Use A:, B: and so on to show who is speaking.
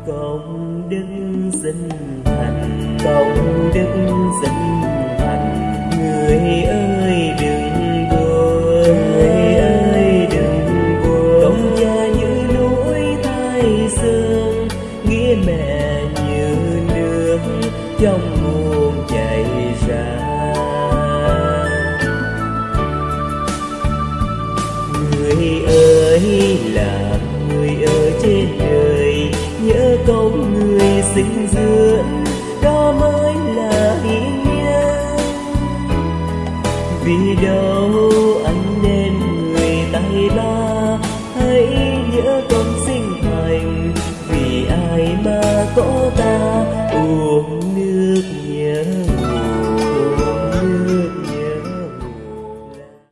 A: công đức sinh thành, công đức sinh thành. Người ơi đừng buồn, người ơi đừng buồn. Công cha như núi Thái Sơn, nghĩa mẹ như nước trong nguồn chảy ra. Người ơi là người ở trên đời, nhớ công người sinh dưỡng, đó mới là hiến nhân. Vì đó